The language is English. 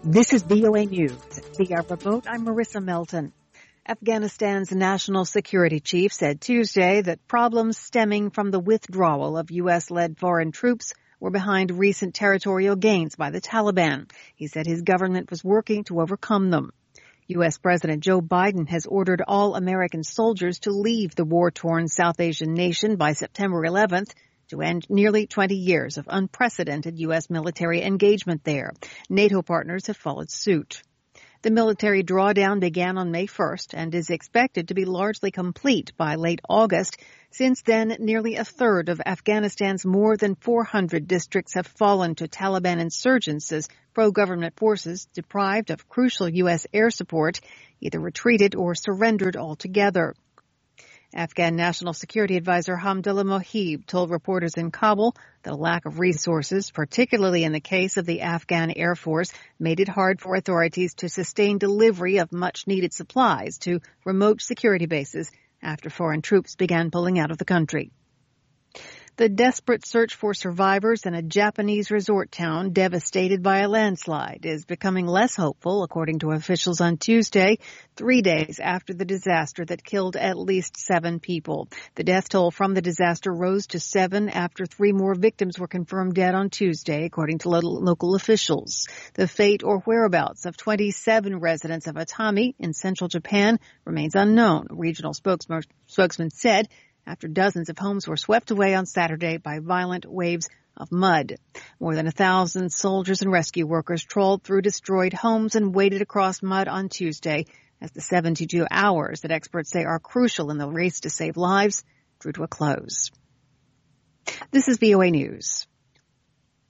This is VOA News. Via remote, I'm Marissa Melton. Afghanistan's national security chief said Tuesday that problems stemming from the withdrawal of U.S.-led foreign troops were behind recent territorial gains by the Taliban. He said his government was working to overcome them. U.S. President Joe Biden has ordered all American soldiers to leave the war-torn South Asian nation by September 11th to end nearly 20 years of unprecedented U.S. military engagement there. NATO partners have followed suit. The military drawdown began on May 1st and is expected to be largely complete by late August. Since then, nearly a third of Afghanistan's more than 400 districts have fallen to Taliban insurgents as pro-government forces, deprived of crucial U.S. air support, either retreated or surrendered altogether. Afghan National Security Advisor Hamdullah Mohib told reporters in Kabul that a lack of resources, particularly in the case of the Afghan Air Force, made it hard for authorities to sustain delivery of much-needed supplies to remote security bases after foreign troops began pulling out of the country. The desperate search for survivors in a Japanese resort town devastated by a landslide is becoming less hopeful, according to officials on Tuesday, 3 days after the disaster that killed at least 7 people. The death toll from the disaster rose to 7 after 3 more victims were confirmed dead on Tuesday, according to local officials. The fate or whereabouts of 27 residents of Atami in central Japan remains unknown, a regional spokesman said, after dozens of homes were swept away on Saturday by violent waves of mud. More than 1,000 soldiers and rescue workers trawled through destroyed homes and waded across mud on Tuesday as the 72 hours that experts say are crucial in the race to save lives drew to a close. This is VOA News.